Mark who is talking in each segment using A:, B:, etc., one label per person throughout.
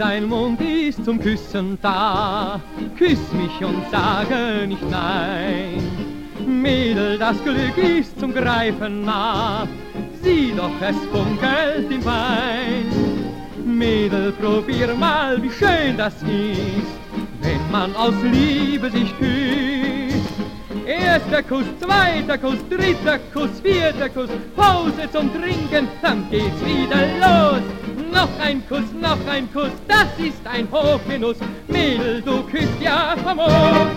A: dein Mund ist zum Küssen da, küss mich und sage nicht nein. Mädel, das Glück ist zum Greifen nah, sieh doch, es funkelt im Wein. Mädel, probier mal, wie schön das ist, wenn man aus Liebe sich küsst. Erster Kuss, zweiter Kuss, dritter Kuss, vierter Kuss, Pause zum Trinken, dann geht's wieder los. Noch ein Kuss, das ist ein Hochgenuss. Mädel, du küsst ja famos.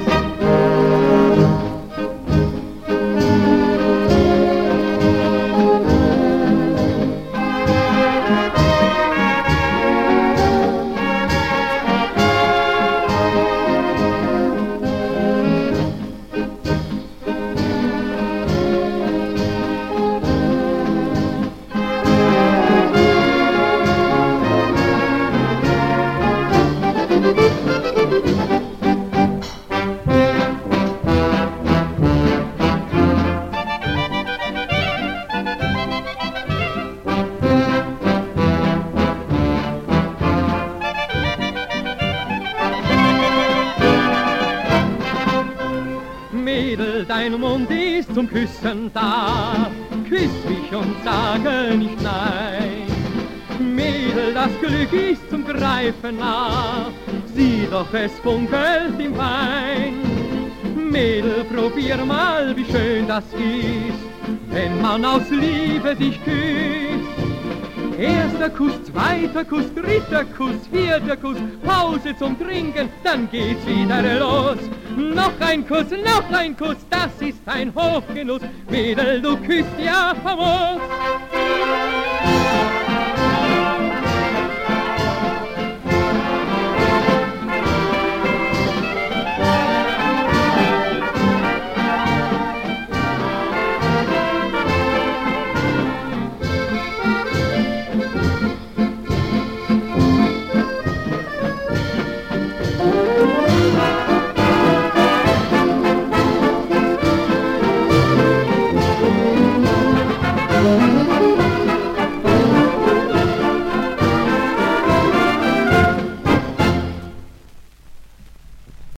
A: Mädel, dein Mund ist zum Küssen da, küss mich und sage nicht nein. Mädel, das Glück ist zum Greifen nah, sieh doch, es funkelt im Wein. Mädel, probier mal, wie schön das ist, wenn man aus Liebe sich küsst. Erster Kuss, zweiter Kuss, dritter Kuss, vierter Kuss, Pause zum Trinken, dann geht's wieder los. Noch ein Kuss, das ist ein Hochgenuss. Mädel, du küsst ja famos.